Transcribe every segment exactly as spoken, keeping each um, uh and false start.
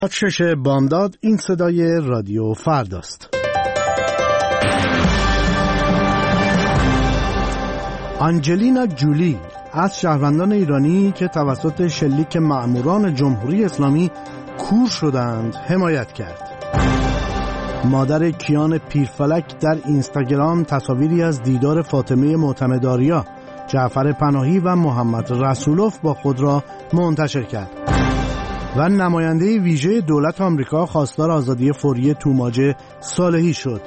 شش بامداد. این صدای رادیو فرداست. آنجلینا جولی از شهروندان ایرانی که توسط شلیک مأموران جمهوری اسلامی کور شدند حمایت کرد. مادر کیان پیرفلک در اینستاگرام تصاویری از دیدار فاطمه معتمدآریا، جعفر پناهی و محمد رسولوف با خود را منتشر کرد. و نماینده ویژه دولت آمریکا خواستار آزادی فوری توماج صالحی شد.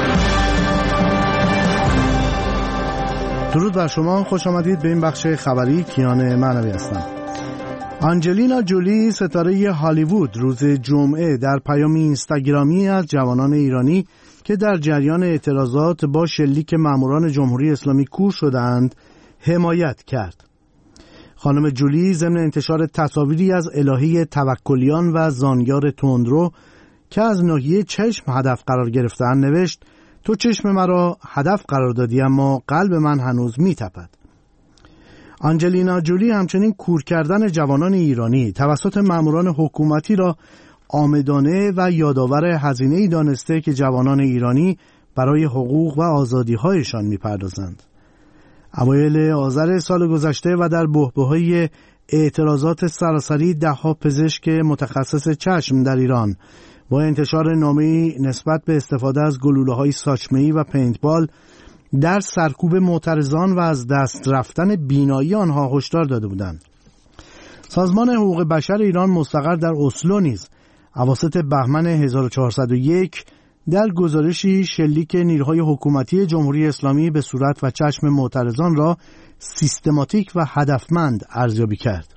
درود بر شما، خوش آمدید به این بخش خبری. کیان معنوی هستم. آنجلینا جولی ستاره هالیوود روز جمعه در پیامی اینستاگرامی از جوانان ایرانی که در جریان اعتراضات با شلیک مأموران جمهوری اسلامی کور شدند حمایت کرد. خانم جولی ضمن انتشار تصاویری از الهه توکلیان و زانیار تندرو که از ناحیه چشم هدف قرار گرفته‌اند نوشت: تو چشم مرا هدف قرار دادی اما قلب من هنوز می‌تپد. آنجلینا جولی همچنین کور کردن جوانان ایرانی توسط مأموران حکومتی را عامدانه و یادآور هزینه‌ای دانسته که جوانان ایرانی برای حقوق و آزادی‌هایشان می‌پردازند. اوایل آذر سال گذشته و در بحبوحه اعتراضات سراسری ده‌ها پزشک متخصص چشم در ایران با انتشار نامه‌ای نسبت به استفاده از گلوله‌های ساچمه‌ای و پینتبال در سرکوب معترضان و از دست رفتن بینایی آنها هشدار داده بودند. سازمان حقوق بشر ایران مستقر در اسلو نیز اواسط بهمن هزار و چهارصد و یک در گزارشی شلیک نیروهای حکومتی جمهوری اسلامی به صورت و چشم معترضان را سیستماتیک و هدفمند ارزیابی کرد.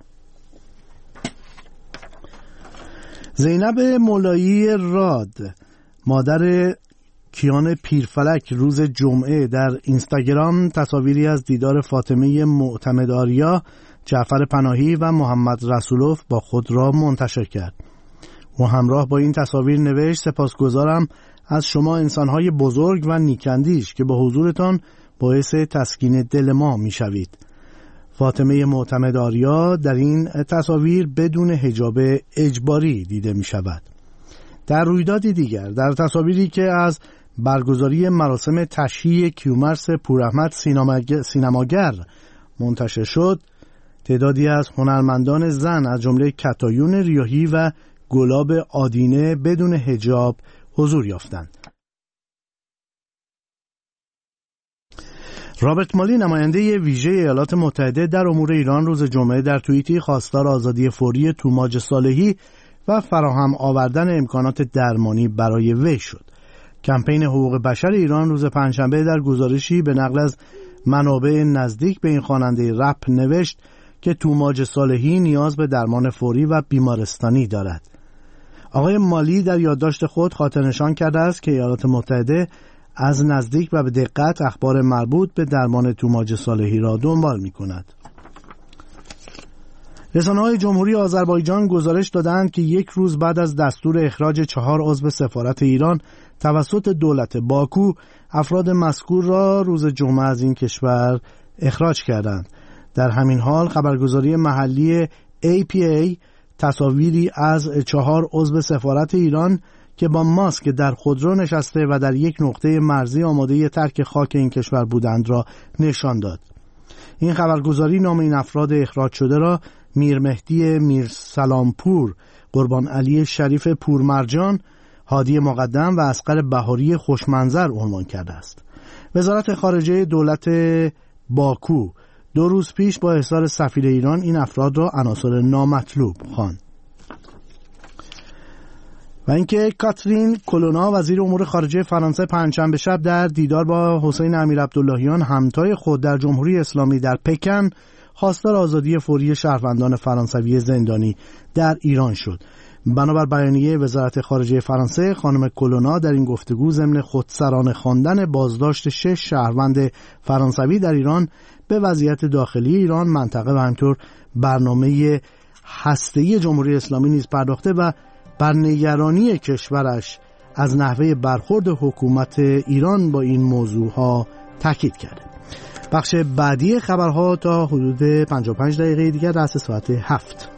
زینب مولایی راد، مادر کیان پیرفلک، روز جمعه در اینستاگرام تصاویری از دیدار فاطمه معتمدآریا، جعفر پناهی و محمد رسولوف با خود را منتشر کرد. و همراه با این تصاویر نوشت: سپاسگزارم از شما انسان‌های بزرگ و نیکندیش که با حضورتان باعث تسکین دل ما می‌شوید. فاطمه معتمدآریا در این تصاویر بدون حجاب اجباری دیده می‌شود. در رویدادی دیگر، در تصاویری که از برگزاری مراسم تشییع کیومرث پوراحمد سینماگر منتشر شد، تعدادی از هنرمندان زن از جمله کتایون ریاحی و گلاب آدینه بدون حجاب حضور یافتند. رابرت مالی، نماینده ویژه ایالات متحده در امور ایران، روز جمعه در توییتی خواستار آزادی فوری توماج صالحی و فراهم آوردن امکانات درمانی برای وی شد. کمپین حقوق بشر ایران روز پنجشنبه در گزارشی به نقل از منابع نزدیک به این خواننده رپ نوشت که توماج صالحی نیاز به درمان فوری و بیمارستانی دارد. آقای مالی در یادداشت خود خاطرنشان کرده است که ایالات متحده از نزدیک و به دقت اخبار مربوط به درمان توماج صالحی را دنبال می کند. رسانه‌های جمهوری آذربایجان گزارش دادند که یک روز بعد از دستور اخراج چهار عضو سفارت ایران توسط دولت باکو، افراد مذکور را روز جمعه از این کشور اخراج کردند. در همین حال خبرگزاری محلی ای پی ای تصاویری از چهار عضو سفارت ایران که با ماسک در خودرو نشسته و در یک نقطه مرزی آماده ترک خاک این کشور بودند را نشان داد. این خبرگزاری نام این افراد اخراج شده را میرمهدی میرسلامپور، قربان علی شریف پورمرجان، هادی مقدم و اصغر بهاری خوشمنظر عنوان کرده است. وزارت خارجه دولت باکو دو روز پیش با احضار سفیر ایران این افراد را عناصر نامطلوب خواند. و اینکه کاترین کولونا، وزیر امور خارجه فرانسه، پنجشنبه شب در دیدار با حسین امیرعبداللهیان همتای خود در جمهوری اسلامی در پکن خواستار آزادی فوری شهروندان فرانسوی زندانی در ایران شد. بنابر بیانیه وزارت خارجه فرانسه، خانم کولونا در این گفتگو ضمن خودسرانه خواندن بازداشت شش شهروند فرانسوی در ایران به وضعیت داخلی ایران، منطقه و همینطور برنامه هسته‌ای جمهوری اسلامی نیز پرداخته و بر نگرانی کشورش از نحوه برخورد حکومت ایران با این موضوعها تاکید کرده. بخش بعدی خبرها تا حدود پنجاه و پنج دقیقه دیگر رأس ساعت هفت.